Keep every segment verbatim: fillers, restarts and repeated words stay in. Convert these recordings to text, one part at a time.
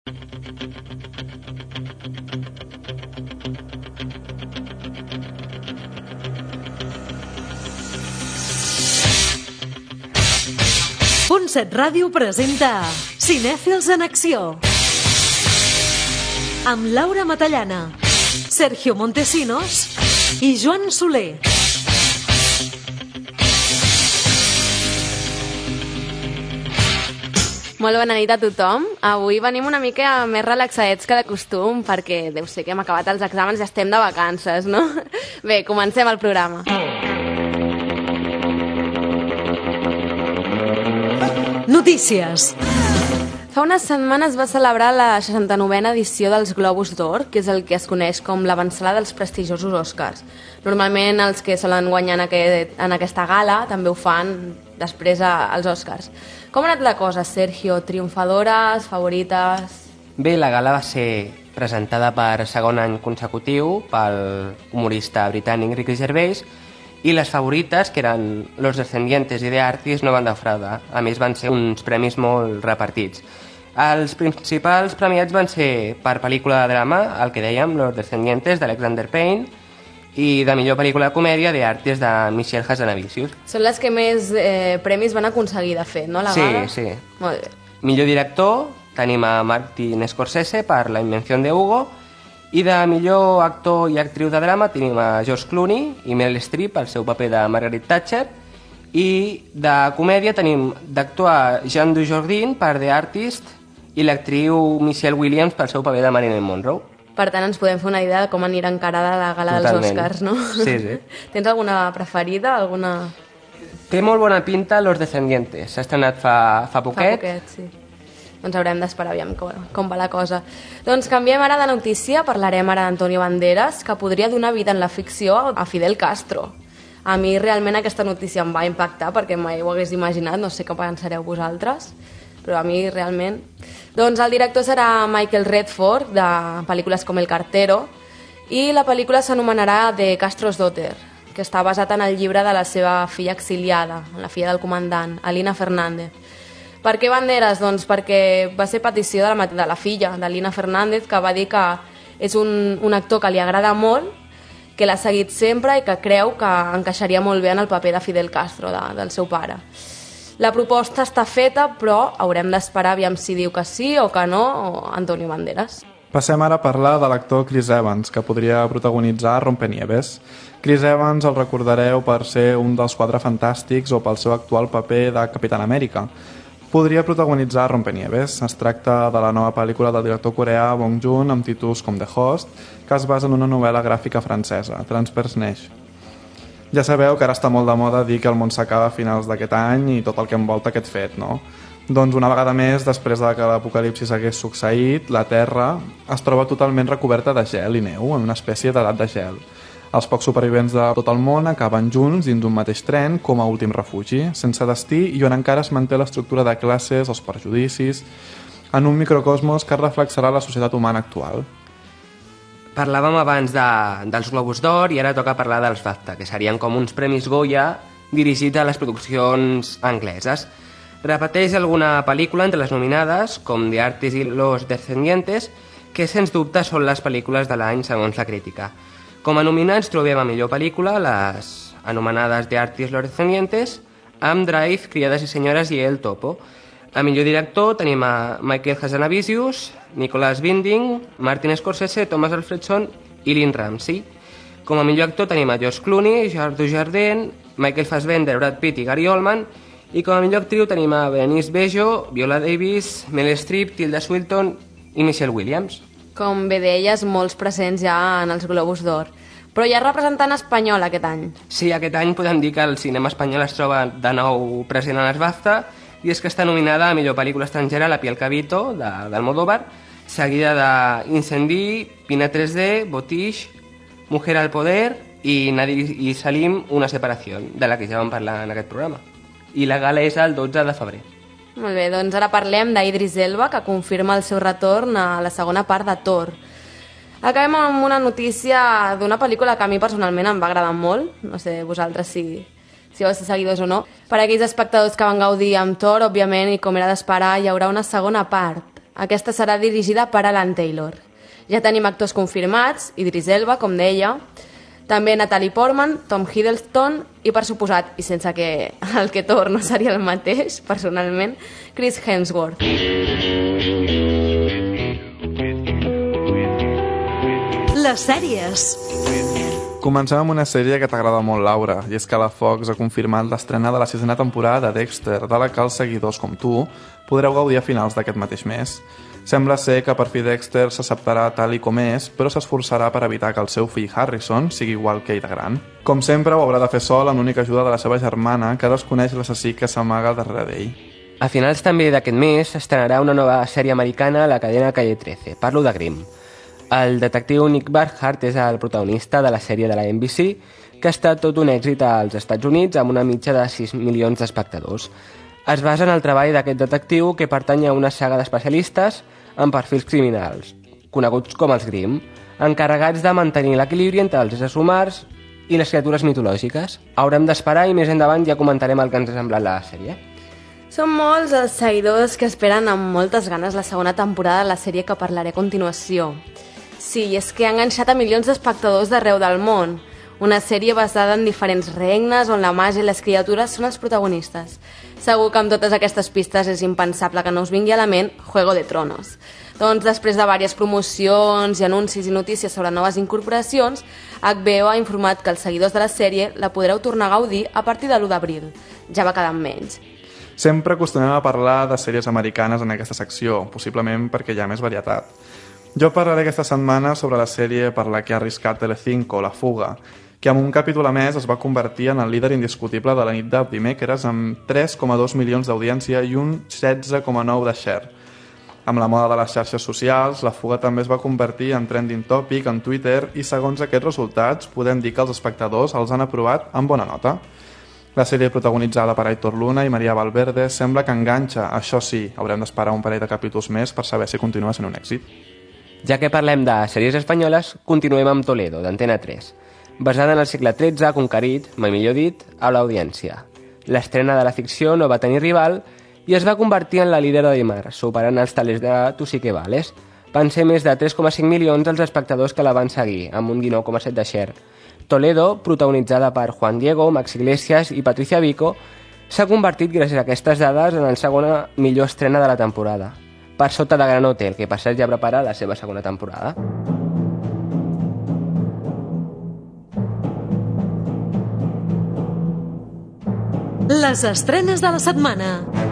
Punt set Ràdio presenta Cinèfils en Acció amb Laura Matallana, Sergio Montesinos i Joan Soler. Molt bona nit a tothom. Avui venim una mica més relaxadets que de costum perquè deu ser que hem acabat els exàmens i estem de vacances, no? Bé, comencem el programa. Notícies. Fa unes setmanes va celebrar la seixanta-novena edició dels Globus d'Or, que és el que es coneix com l'avançada dels prestigiosos Oscars. Normalment els que solen guanyar en, aquest, en aquesta gala també ho fan després a, als Oscars. Com ha anat la cosa, Sergio? Triomfadores, favorites? Bé, la gala va ser presentada per segon any consecutiu pel humorista britànic Ricky Gervais i les favorites, que eren Los Descendientes i The Artist, no van defraudar. A més, van ser uns premis molt repartits. Els principals premiats van ser per pel·lícula de drama, el que dèiem, Los Descendientes, d'Alexander Payne, i de millor pel·lícula de comèdia, The Artist, de Michelle Hazanavicius. Són les que més eh, premis van aconseguir, de fet, no, la gala? Sí, sí. Molt bé. Millor director, tenim a Martin Scorsese per La invención de Hugo, i de millor actor i actriu de drama tenim a George Clooney i Meryl Streep pel seu paper de Margaret Thatcher, i de comèdia tenim d'actor a Jean Dujardin per The Artist i l'actriu Michelle Williams pel seu paper de Marilyn Monroe. Per tant, ens podem fer una idea de com anirà encarada la gala Totalment. dels Oscars, no? Sí, sí. Tens alguna preferida? Alguna... Té molt bona pinta Los Descendientes. S'ha estrenat fa, fa poquet. Fa poquet, sí. Doncs haurem d'esperar aviam com, com va la cosa. Doncs canviem ara de notícia, parlarem ara d'Antonio Banderas, que podria donar vida en la ficció a Fidel Castro. A mi realment aquesta notícia em va impactar perquè mai ho hagués imaginat, no sé què pensareu vosaltres, però a mi realment... Doncs el director serà Michael Redford, de pel·lícules com El Cartero, i la pel·lícula s'anomenarà The Castro's Daughter, que està basat en el llibre de la seva filla exiliada, la filla del comandant, Alina Fernández. Per què Banderas? Doncs perquè va ser petició de la, de la filla, d'Alina Fernández, que va dir que és un, un actor que li agrada molt, que l'ha seguit sempre i que creu que encaixaria molt bé en el paper de Fidel Castro, de, del seu pare. La proposta està feta, però haurem d'esperar aviam si diu que sí o que no, o Antonio Banderas. Passem ara a parlar de l'actor Chris Evans, que podria protagonitzar Rompenieves. Chris Evans el recordareu per ser un dels Quatre Fantàstics o pel seu actual paper de Capitán Amèrica. Podria protagonitzar Rompenieves. Es tracta de la nova pel·lícula del director coreà Bong Joon amb títols com The Host, que es basa en una novel·la gràfica francesa, Transperce. Ja sabeu que ara està molt de moda dir que el món s'acaba a finals d'aquest any i tot el que envolta aquest fet, no? Doncs una vegada més, després de que l'apocalipsis hagués succeït, la Terra es troba totalment recoberta de gel i neu, en una espècie d'edat de gel. Els pocs supervivents de tot el món acaben junts dins d'un mateix tren com a últim refugi, sense destí i on encara es manté l'estructura de classes, els perjudicis, en un microcosmos que reflexarà la societat humana actual. Parlàvem abans de, dels Globus d'Or i ara toca parlar dels BAFTA, que serien com uns premis Goya dirigits a les produccions angleses. Repeteix alguna pel·lícula entre les nominades, com The Artist i Los Descendientes, que sens dubte són les pel·lícules de l'any segons la crítica. Com a nominats trobem a millor pel·lícula les anomenades The Artist i Los Descendientes, amb Drive, Criades i senyores i El Topo. A millor director tenim a Michael Hazanavicius, Nicholas Winding, Martin Scorsese, Thomas Alfredson i Lynn Ramsey. Com a millor actor tenim a George Clooney, Gerard Dujardin, Michael Fassbender, Brad Pitt i Gary Oldman, i com a millor actriu tenim a Berenice Bejo, Viola Davis, Meryl Streep, Tilda Swinton i Michelle Williams. Com bé deies, molts presents ja en els Globus d'Or. Però hi ha representant espanyol aquest any. Sí, aquest any podem dir que el cinema espanyol es troba de nou present a les BAFTA, i és que està nominada a millor pel·lícula estrangera La piel Cabito, de, d'Almodóvar, seguida de Incendi, Pina tres D, Botish, Mujer al poder i Nadir i Salim, Una separació, de la que ja vam parlar en aquest programa. I la gala és el dotze de febrer. Molt bé, doncs ara parlem d'Idris Elba, que confirma el seu retorn a la segona part de Thor. Acabem amb una notícia d'una pel·lícula que a mi personalment em va agradar molt, no sé vosaltres si, si vau ser seguidors o no. Per a aquells espectadors que van gaudir amb Thor, òbviament, i com era d'esperar, hi haurà una segona part. Aquesta serà dirigida per Alan Taylor. Ja tenim actors confirmats, Idris Elba, com deia, també Natalie Portman, Tom Hiddleston i, per suposat, i sense que el que Thor no seria el mateix, personalment, Chris Hemsworth. Les sèries. Comencem amb una sèrie que t'agrada molt, Laura, i és que la Fox ha confirmat l'estrena de la sisena temporada de Dexter, de la que els seguidors com tu podreu gaudir a finals d'aquest mateix mes. Sembla ser que per fi Dexter s'acceptarà tal i com és, però s'esforçarà per evitar que el seu fill Harrison sigui igual que ell de gran. Com sempre, ho haurà de fer sol amb l'única ajuda de la seva germana, que desconeix l'assassí que s'amaga darrere d'ell. A finals també d'aquest mes s'estrenarà una nova sèrie americana a la cadena Calle trece. Parlo de Grimm. El detectiu Nick Barhart és el protagonista de la sèrie de la N B C, que ha estat tot un èxit als Estats Units amb una mitja de sis milions d'espectadors. Es basa en el treball d'aquest detectiu que pertany a una saga d'especialistes amb perfils criminals, coneguts com els Grimm, encarregats de mantenir l'equilibri entre els éssers humans i les criatures mitològiques. Haurem d'esperar i més endavant ja comentarem el que ens ha semblat la sèrie. Són molts els seguidors que esperen amb moltes ganes la segona temporada de la sèrie que parlaré a continuació. Sí, és que ha enganxat a milions d'espectadors d'arreu del món. Una sèrie basada en diferents regnes on la màgia i les criatures són els protagonistes. Segur que amb totes aquestes pistes és impensable que no us vingui a la ment Juego de Tronos. Doncs després de diverses promocions i anuncis i notícies sobre noves incorporacions, H B O ha informat que els seguidors de la sèrie la podreu tornar a gaudir a partir de l'u d'abril. Ja va quedant menys. Sempre acostumem a parlar de sèries americanes en aquesta secció, possiblement perquè hi ha més varietat. Jo parlaré aquesta setmana sobre la sèrie per la que ha arriscat Telecinco, La Fuga, que amb un capítol a més es va convertir en el líder indiscutible de la nit de dimecres amb tres coma dos milions d'audiència i un setze coma nou de share. Amb la moda de les xarxes socials, La Fuga també es va convertir en trending topic en Twitter i segons aquests resultats podem dir que els espectadors els han aprovat amb bona nota. La sèrie protagonitzada per Aitor Luna i Maria Valverde sembla que enganxa, això sí, haurem d'esperar un parell de capítols més per saber si continua sent un èxit. Ja que parlem de sèries espanyoles, continuem amb Toledo, d'Antena tres. Basada en el segle tretze, ha conquerit, mai millor dit, a l'audiència. L'estrena de la ficció no va tenir rival i es va convertir en la líder de dimarts, superant els talers de Tu sí que vales. Van ser més de tres coma cinc milions els espectadors que la van seguir, amb un dinou coma set de share. Toledo, protagonitzada per Juan Diego, Max Iglesias i Patricia Vico, s'ha convertit, gràcies a aquestes dades, en la segona millor estrena de la temporada, per sota de Gran Hotel, que per cert ja prepara la seva segona temporada. Les estrenes de la setmana.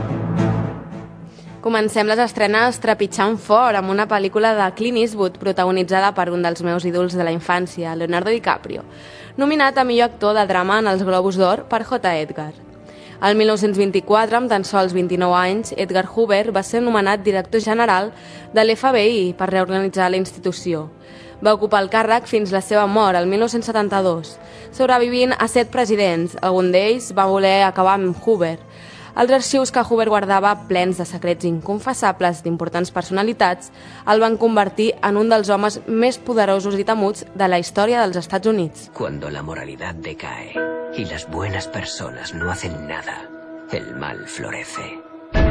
Comencem les estrenes trepitjant fort amb una pel·lícula de Clint Eastwood protagonitzada per un dels meus ídols de la infància, Leonardo DiCaprio, nominat a millor actor de drama en els Globus d'Or per J. Edgar. El mil nou-cents vint-i-quatre, amb tan sols vint-i-nou anys, Edgar Hoover va ser nomenat director general de l'F B I per reorganitzar la institució. Va ocupar el càrrec fins la seva mort, el mil nou-cents setanta-dos, sobrevivint a set presidents. Algun d'ells va voler acabar amb Hoover. Els arxius que Hoover guardava plens de secrets inconfessables d'importants personalitats el van convertir en un dels homes més poderosos i temuts de la història dels Estats Units. Cuando la moralidad decae y las buenas personas no hacen nada, el mal florece.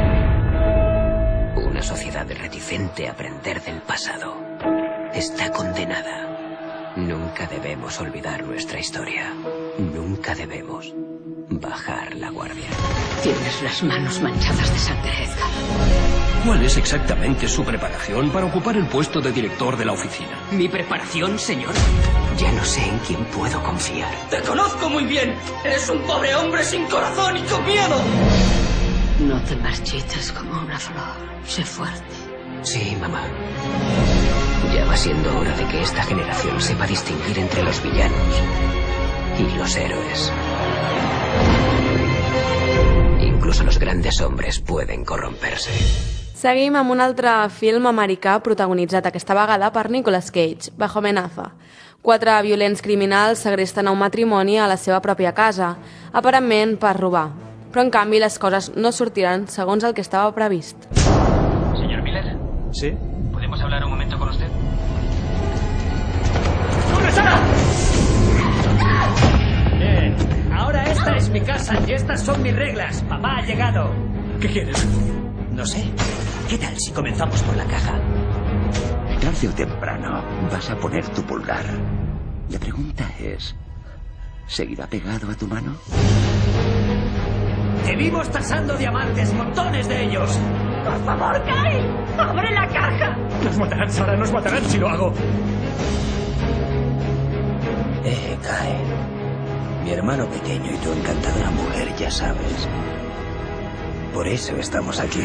Una sociedad reticente a aprender del pasado está condenada. Nunca debemos olvidar nuestra historia. Nunca debemos bajar la guardia. Tienes las manos manchadas de sangre, Edgar. ¿Cuál es exactamente su preparación para ocupar el puesto de director de la oficina? ¿Mi preparación, señor? Ya no sé en quién puedo confiar. ¡Te conozco muy bien! ¡Eres un pobre hombre sin corazón y con miedo! No te marchites como una flor. Sé fuerte. Sí, mamá. Ya va siendo hora de que esta generación sepa distinguir entre los villanos y los héroes. Incluso los grandes hombres pueden corromperse. Seguim amb un altre film americà protagonitzat aquesta vegada per Nicolas Cage, Bajo amenaza. Quatre violents criminals segresten a un matrimoni a la seva pròpia casa, aparentment per robar. Però en canvi les coses no sortiran segons el que estava previst. Señor Miller. ¿Sí? ¿Podemos hablar un momento con usted? ¡Corre, Sara! Bien, ahora esta es mi casa y estas son mis reglas. Papá ha llegado. ¿Qué quieres? No sé. ¿Qué tal si comenzamos por la caja? Tarde o temprano vas a poner tu pulgar. La pregunta es... ¿seguirá pegado a tu mano? ¡Te vimos tasando diamantes! ¡Montones de ellos! ¡Por favor, Kyle! ¡Abre la caja! Nos matarán, Sara, nos matarán si lo hago. Eh, Kyle. Mi hermano pequeño y tu encantadora mujer, ya sabes. Por eso estamos aquí.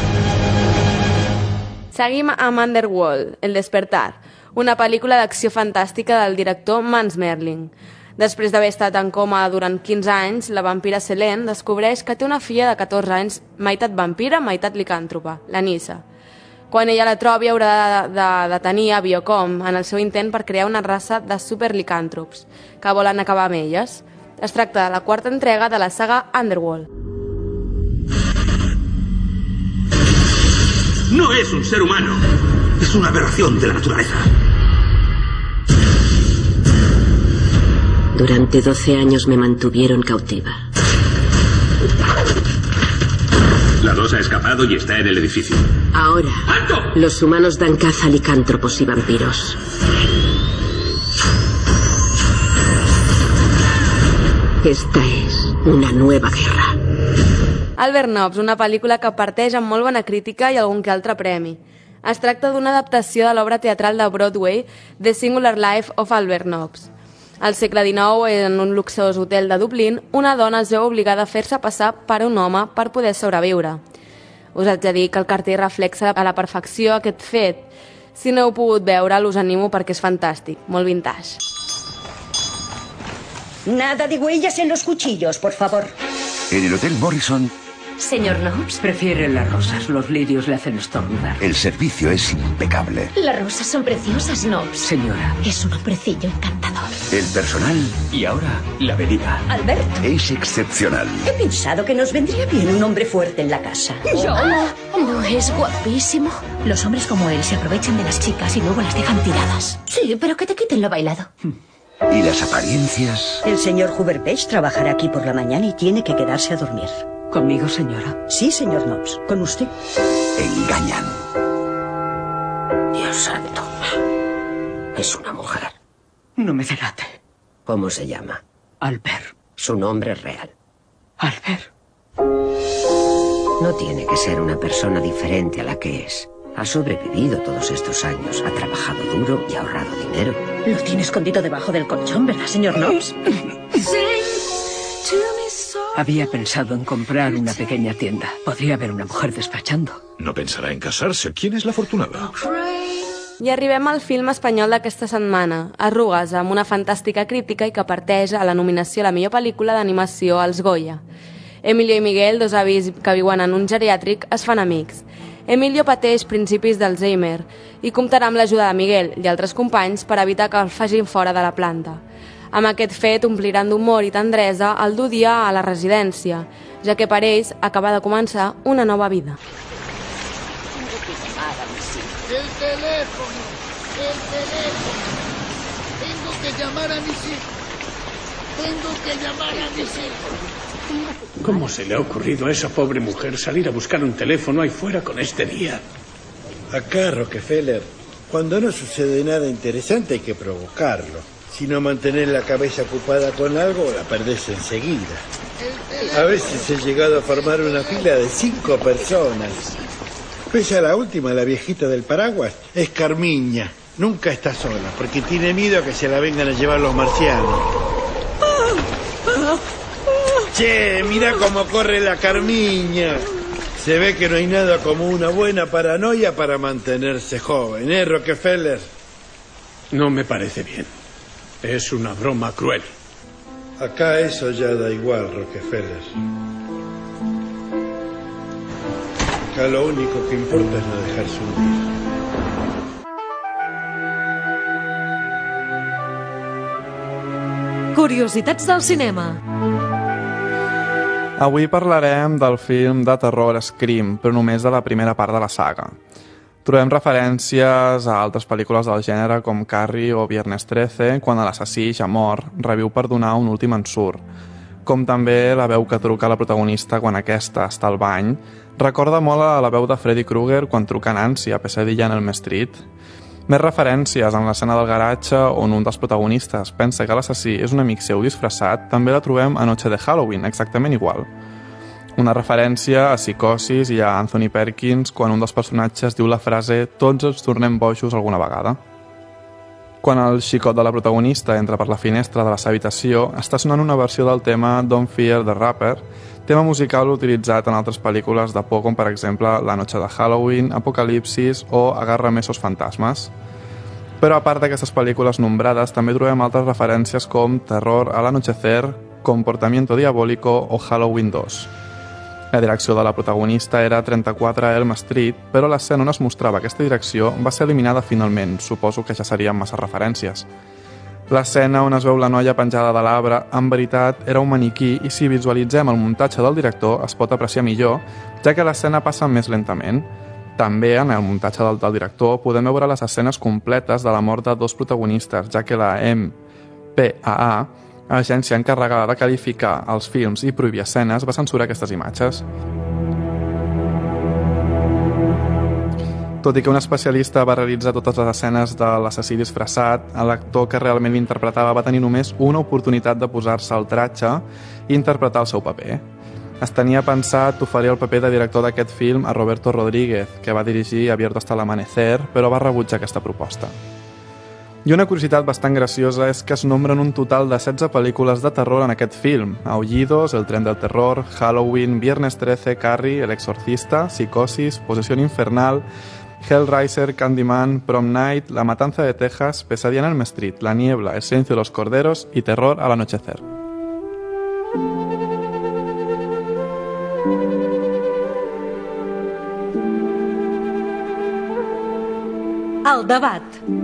Seguim amb Underworld, El despertar, una pel·lícula d'acció fantàstica del director Mans Merling. Després d'haver estat en coma durant quinze anys, la vampira Selene descobreix que té una filla de catorze anys, meitat vampira, meitat licàntropa, la Nyssa. Quan ella la trobi haurà de, de, de tenir a Biocom en el seu intent per crear una raça de superlicàntrops que volen acabar amb elles. Es tracta de la quarta entrega de la saga Underworld. No es un ser humano, es una aberración de la naturaleza. Durante doce años me mantuvieron cautiva. La dos ha escapado y está en el edificio. Ahora, ¡alto! Los humanos dan caza a licántropos y vampiros. Esta es una nueva guerra. Albert Nobbs, una pel·lícula que parteix amb molt bona crítica i algun que altre premi. Es tracta d'una adaptació de l'obra teatral de Broadway The Singular Life of Albert Nobbs. Al segle dinou, en un luxós hotel de Dublín, una dona es veu obligada a fer-se passar per un home per poder sobreviure. Us haig de dir que el cartell reflexa a la perfecció aquest fet. Si no heu pogut veure'l, us animo perquè és fantàstic, molt vintage. Nada de huellas en los cuchillos, por favor. En el Hotel Morrison... Señor Nobbs. Prefiere las rosas. Los lirios le hacen estornudar. El servicio es impecable. Las rosas son preciosas, Nobbs. Señora. Es un hombrecillo encantador. El personal... Y ahora, la bebida. Albert. Es excepcional. He pensado que nos vendría bien un hombre fuerte en la casa. ¿Yo? ¿No es guapísimo? Los hombres como él se aprovechan de las chicas y luego las dejan tiradas. Sí, pero que te quiten lo bailado. ¿Y las apariencias? El señor Huberpage trabajará aquí por la mañana y tiene que quedarse a dormir. ¿Conmigo, señora? Sí, señor Nobbs. ¿Con usted? Engañan. Dios santo. Es una mujer. No me delate. ¿Cómo se llama? Albert. Su nombre es real. Albert. No tiene que ser una persona diferente a la que es. Ha sobrevivido todos estos años, ha trabajado duro y ahorrado dinero. Lo tiene escondido debajo del colchón, ¿verdad, señor Nobbs? Había pensado en comprar una pequeña tienda. Podría haber una mujer despachando. No pensará en casarse. ¿Quién es la afortunada? I arribem al film espanyol d'aquesta setmana, Arrugues, amb una fantàstica crítica i que parteix a la nominació a la millor pel·lícula d'animació als Goya. Emilio i Miguel, dos avis que viuen en un geriàtric, es fan amics. Emilio pateix principis d'Alzheimer i comptarà amb l'ajuda de Miguel i altres companys per evitar que el facin fora de la planta. Amb aquest fet ompliran d'humor i tendresa el dur dia a la residència, ja que per ells acaba de començar una nova vida. El teléfono, el teléfono. Tengo que llamar a mis hijos. Tengo que llamar a mis hijos. ¿Cómo se le ha ocurrido a esa pobre mujer salir a buscar un teléfono ahí fuera con este día? Acá, Rockefeller, cuando no sucede nada interesante hay que provocarlo. Si no mantenés la cabeza ocupada con algo, la perdés enseguida. A veces he llegado a formar una fila de cinco personas. Pese a la última, la viejita del paraguas, es Carmiña. Nunca está sola, porque tiene miedo a que se la vengan a llevar los marcianos. Che, mira cómo corre la Carmiña. Se ve que no hay nada como una buena paranoia para mantenerse joven, ¿eh, Rockefeller? No me parece bien. Es una broma cruel. Acá eso ya da igual, Rockefeller. Acá lo único que importa es no dejarse hundir. Curiositats del cinema. Avui parlarem del film de terror Scream, però només de la primera part de la saga. Trobem referències a altres pel·lícules del gènere com Carrie o Viernes trece, quan l'assassí ja mort reviu per donar un últim ensurt, com també la veu que truca a la protagonista quan aquesta està al bany, Recorda molt a la veu de Freddy Krueger quan truca Nancy a Pesadilla en Elm Street. Més referències en l'escena del garatge on un dels protagonistes pensa que l'assassí és un amic seu disfressat també la trobem a Noche de Halloween, exactament igual. Una referència a Psicosis i a Anthony Perkins quan un dels personatges diu la frase «Tots ens tornem bojos alguna vegada». Quan el xicot de la protagonista entra per la finestra de la seva habitació, està sonant una versió del tema Don't Fear the Rapper, tema musical utilitzat en altres pel·lícules de por com per exemple La Noche de Halloween, Apocalipsis o Agárrame esos fantasmes. Però a part d'aquestes pel·lícules nombrades també trobem altres referències com Terror al anochecer, Comportamiento diabólico o Halloween dos. La direcció de la protagonista era trenta-quatre Elm Street, però l'escena on es mostrava aquesta direcció va ser eliminada finalment, suposo que ja serien massa referències. L'escena on es veu la noia penjada de l'arbre, en veritat, era un maniquí i si visualitzem el muntatge del director es pot apreciar millor, ja que l'escena passa més lentament. També, en el muntatge del, del director, podem veure les escenes completes de la mort de dos protagonistes, ja que la M P A A, agència encarregada de qualificar els films i prohibir escenes, va censurar aquestes imatges. Tot i que un especialista va realitzar totes les escenes de l'assassí disfressat, l'actor que realment l'interpretava va tenir només una oportunitat de posar-se al tratge i interpretar el seu paper. Es tenia pensat oferir el paper de director d'aquest film a Roberto Rodríguez, que va dirigir Abierto hasta el amanecer, però va rebutjar aquesta proposta. I una curiositat bastant graciosa és que es nombren un total de setze pel·lícules de terror en aquest film. Aullidos, El tren del terror, Halloween, Viernes trece, Carrie, El exorcista, Psicosis, Posesión infernal, Hellraiser, Candyman, Prom Night, La matanza de Texas, Pesadilla en Elm Street, La niebla, El silencio de los corderos y Terror al anochecer. El debat.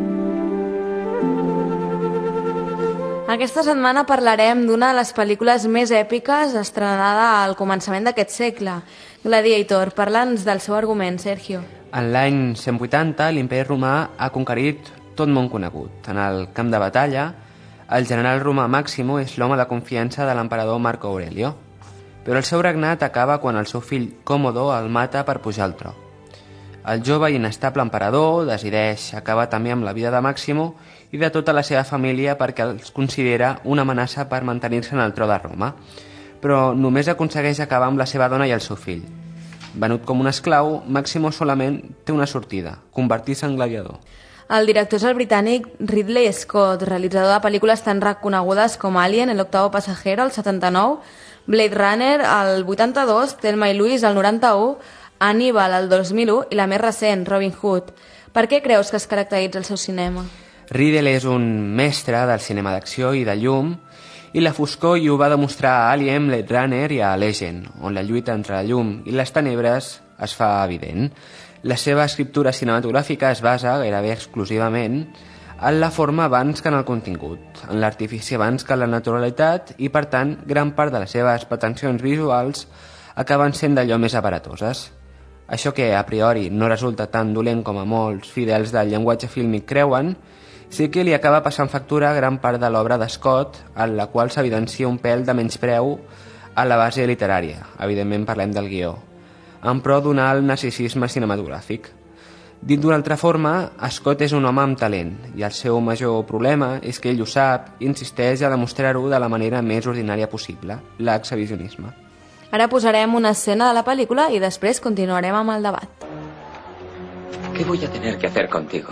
Aquesta setmana parlarem d'una de les pel·lícules més èpiques estrenada al començament d'aquest segle, Gladiator. Parla'ns del seu argument, Sergio. En l'any cent vuitanta, l'imperi romà ha conquerit tot món conegut. En el camp de batalla, el general romà Màximo és l'home de confiança de l'emperador Marco Aurelio, però el seu regnat acaba quan el seu fill Còmodo el mata per pujar al tro. El jove i inestable emperador decideix acabar també amb la vida de Màximo i de tota la seva família perquè els considera una amenaça per mantenir-se en el tro de Roma, però només aconsegueix acabar amb la seva dona i el seu fill. Venut com un esclau, Màximo solament té una sortida, convertir-se en gladiador. El director és el britànic Ridley Scott, realitzador de pel·lícules tan reconegudes com Alien, El octavo pasajero, el setanta-nou, Blade Runner, el vuitanta-dos, Thelma i Louise, el noranta-u, Hannibal, el dos mil u i la més recent, Robin Hood. Per què creus que es caracteritza el seu cinema? Riddle és un mestre del cinema d'acció i de llum, i la foscor i ho va demostrar a Alien, Blade Runner i a Legend, on la lluita entre la llum i les tenebres es fa evident. La seva escriptura cinematogràfica es basa gairebé exclusivament en la forma abans que en el contingut, en l'artifici abans que en la naturalitat i, per tant, gran part de les seves pretensions visuals acaben sent d'allò més aparatoses. Això que, a priori, no resulta tan dolent com a molts fidels del llenguatge fílmic creuen, sí que li acaba passant factura gran part de l'obra de Scott, en la qual s'evidencia un pèl de menyspreu a la base literària, evidentment parlem del guió, en pro d'un alt narcisisme cinematogràfic. Dit d'una altra forma, Scott és un home amb talent, i el seu major problema és que ell ho sap i insisteix a demostrar-ho de la manera més ordinària possible, l'exhibicionisme. Ara posarem una escena de la pel·lícula i després continuarem amb el debat. ¿Qué voy a tener que hacer contigo?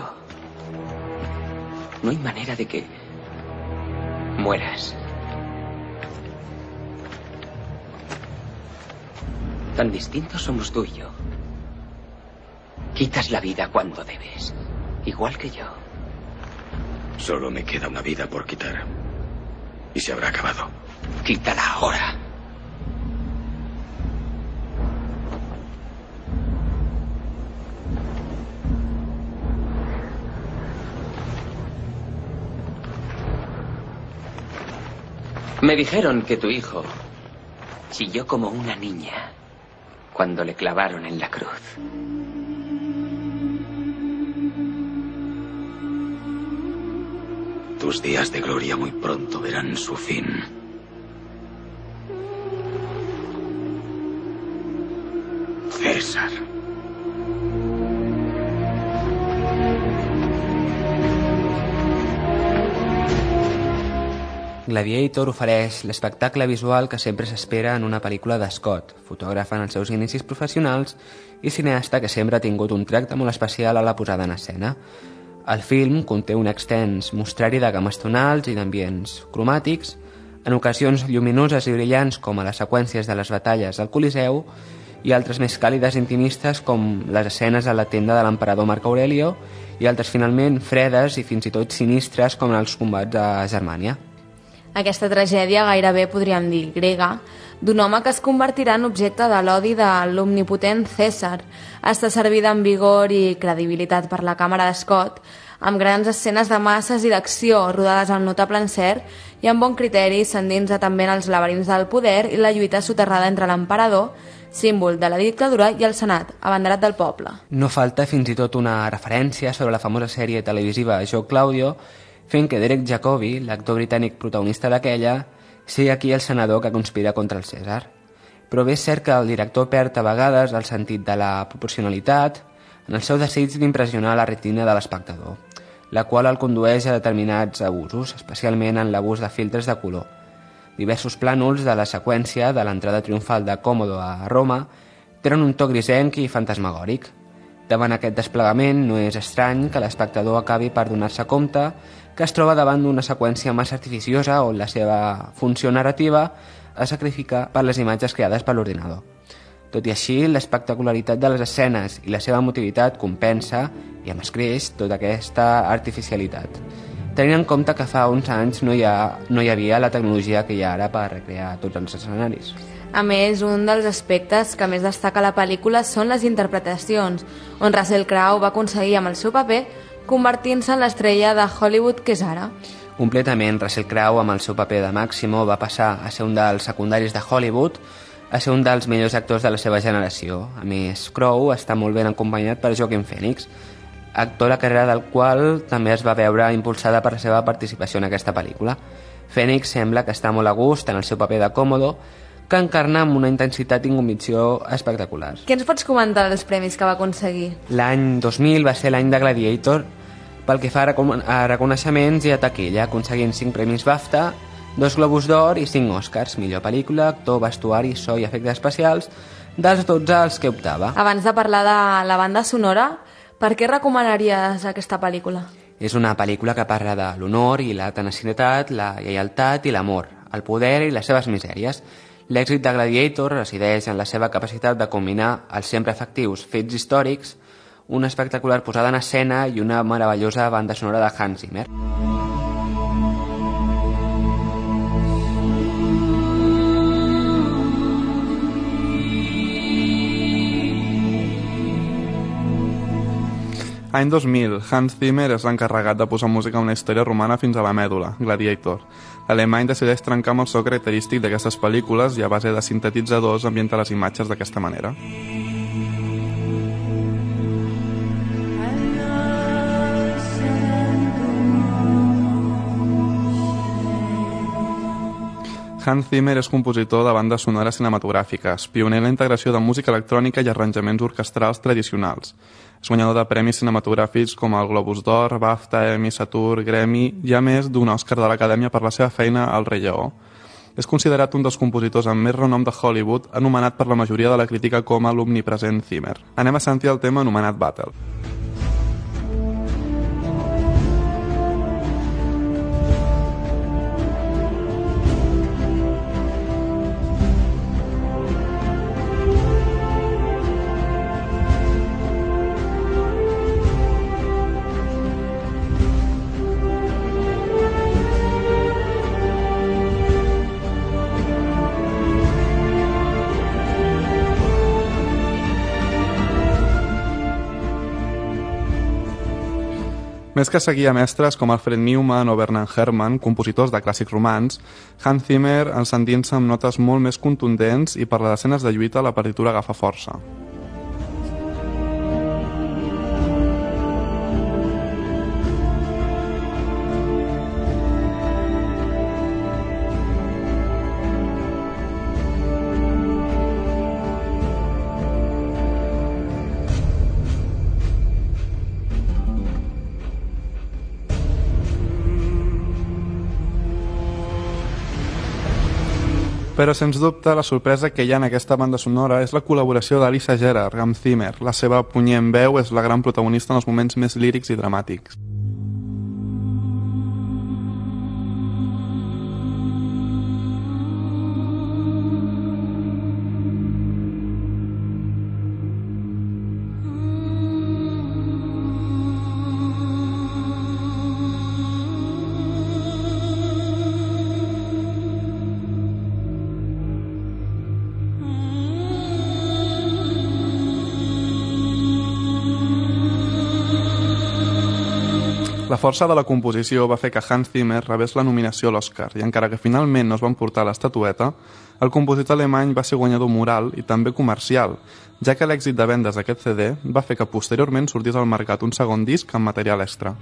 No hay manera de que mueras. Tan distintos somos tú y yo. Quitas la vida cuando debes, igual que yo. Solo me queda una vida por quitar. Y se habrá acabado. Quítala ahora. Me dijeron que tu hijo chilló como una niña cuando le clavaron en la cruz. Tus días de gloria muy pronto verán su fin. César. Gladiator ofereix l'espectacle visual que sempre s'espera en una pel·lícula de Scott, fotògraf en els seus inicis professionals i cineasta que sempre ha tingut un tracte molt especial a la posada en escena. El film conté un extens mostrari de games tonals i d'ambients cromàtics, en ocasions lluminoses i brillants com a les seqüències de les batalles al Coliseu i altres més càlides i intimistes com les escenes a la tenda de l'emperador Marc Aurelio i altres finalment fredes i fins i tot sinistres com els combats a Germània. Aquesta tragèdia gairebé podríem dir grega, d'un home que es convertirà en objecte de l'odi de l'omnipotent Cèsar, està servida amb vigor i credibilitat per la càmera de Scott, amb grans escenes de masses i d'acció rodades al notable encert i amb bon criteri s'endinsa també en els laberints del poder i la lluita soterrada entre l'emperador, símbol de la dictadura, i el senat, abanderat del poble. No falta fins i tot una referència sobre la famosa sèrie televisiva Jo Claudio, fent que Derek Jacobi, l'actor britànic protagonista d'aquella, sigui aquí el senador que conspira contra el Cèsar. Però bé és cert que el director perd a vegades el sentit de la proporcionalitat en el seu desig d'impressionar la retina de l'espectador, la qual el condueix a determinats abusos, especialment en l'abús de filtres de color. Diversos plànols de la seqüència de l'entrada triomfal de Còmodo a Roma tenen un to grisenc i fantasmagòric. Davant aquest desplegament no és estrany que l'espectador acabi per donar-se compte que es troba davant d'una seqüència massa artificiosa on la seva funció narrativa es sacrifica per les imatges creades per l'ordinador. Tot i així, l'espectacularitat de les escenes i la seva emotivitat compensa i amascreix tota aquesta artificialitat, tenint en compte que fa uns anys no hi, ha, no hi havia la tecnologia que hi ha ara per recrear tots els escenaris. A més, un dels aspectes que més destaca la pel·lícula són les interpretacions, on Russell Crowe va aconseguir amb el seu paper convertint-se en l'estrella de Hollywood que és ara. Completament, Russell Crowe amb el seu paper de Máximo va passar a ser un dels secundaris de Hollywood a ser un dels millors actors de la seva generació. A més, Crowe està molt ben acompanyat per Joaquin Phoenix, actor la carrera del qual també es va veure impulsada per la seva participació en aquesta pel·lícula. Phoenix sembla que està molt a gust en el seu paper de Còmodo, que encarna amb una intensitat i convicció espectacular. Què ens pots comentar dels premis que va aconseguir? L'any dos mil va ser l'any de Gladiator pel que fa a reconeixements i a taquilla, aconseguint cinc premis BAFTA, dos Globus d'Or i cinc Oscars, millor pel·lícula, actor, vestuari, so i efectes especials, dels dotze als que optava. Abans de parlar de la banda sonora, per què recomanaries aquesta pel·lícula? És una pel·lícula que parla de l'honor i la tenacitat, la lleialtat i l'amor, el poder i les seves misèries. L'èxit de Gladiator resideix en la seva capacitat de combinar els sempre efectius fets històrics, una espectacular posada en escena i una meravellosa banda sonora de Hans Zimmer. Any dos mil, Hans Zimmer és l'encarregat de posar música a una història romana fins a la mèdula, Gladiator. L'alemany decideix trencar amb el so característic d'aquestes pel·lícules i a base de sintetitzadors ambienta les imatges d'aquesta manera. Hans Zimmer és compositor de bandes sonores cinematogràfiques, pioner en la integració de música electrònica i arranjaments orquestrals tradicionals. És guanyador de premis cinematogràfics com el Globus d'Or, BAFTA, Emmy, Saturn, Grammy i a més d'un Òscar de l'Acadèmia per la seva feina al Rei Lleó. És considerat un dels compositors amb més renom de Hollywood, anomenat per la majoria de la crítica com a l'omnipresent Zimmer. Anem a sentir el tema anomenat Battle. Més que seguir a mestres com Alfred Newman o Bernard Herrmann, compositors de clàssics romans, Hans Zimmer ens endinsa amb notes molt més contundents i per les escenes de lluita la partitura agafa força. Però, sens dubte, la sorpresa que hi ha en aquesta banda sonora és la col·laboració d'Alissa Gerard amb Zimmer. La seva punyent veu és la gran protagonista en els moments més lírics i dramàtics. La força de la composició va fer que Hans Zimmer rebés la nominació a l'Oscar i encara que finalment no es van portar l'estatueta, el compositor alemany va ser guanyador moral i també comercial, ja que l'èxit de vendes d'aquest C D va fer que posteriorment sortís al mercat un segon disc amb material extra.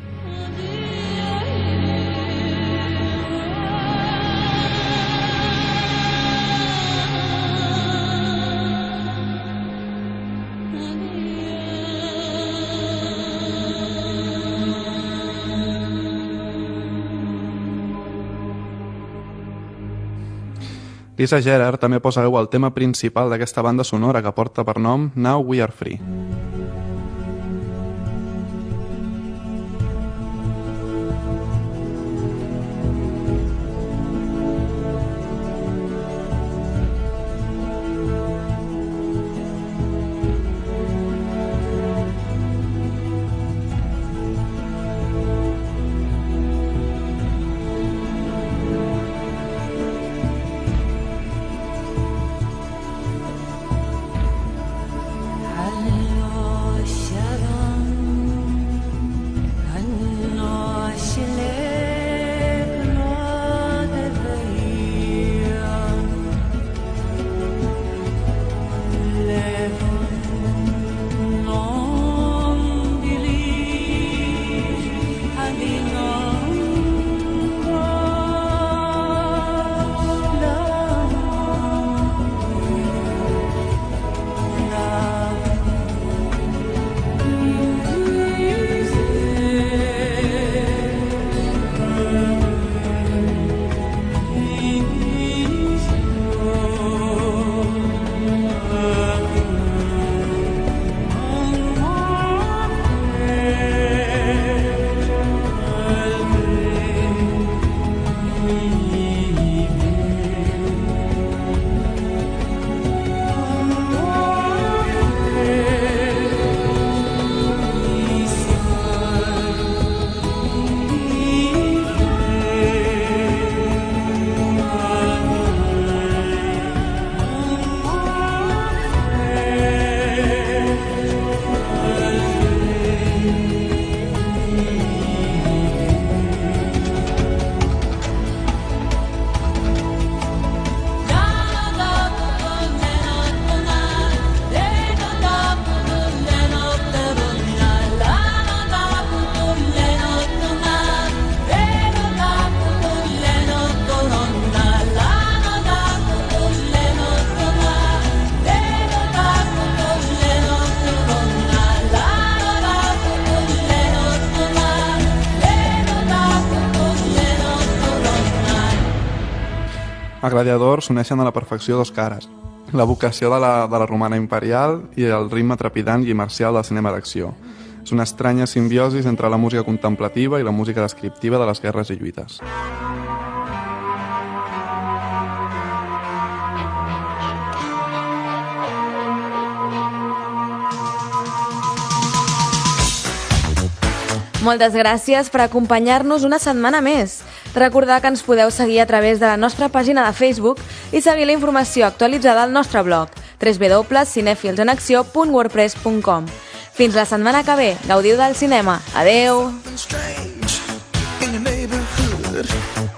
Lisa Gerard també posa veu al tema principal d'aquesta banda sonora que porta per nom Now We Are Free. A Gladiador s'uneixen a la perfecció dos cares, la vocació de la, de la romana imperial i el ritme trepidant i marcial del cinema d'acció. És una estranya simbiosi entre la música contemplativa i la música descriptiva de les guerres i lluites. Moltes gràcies per acompanyar-nos una setmana més. Recordar que ens podeu seguir a través de la nostra pàgina de Facebook i seguir la informació actualitzada al nostre blog w w w punt cinefilsenacció punt wordpress punt com. Fins la setmana que ve. Gaudiu del cinema. Adeu!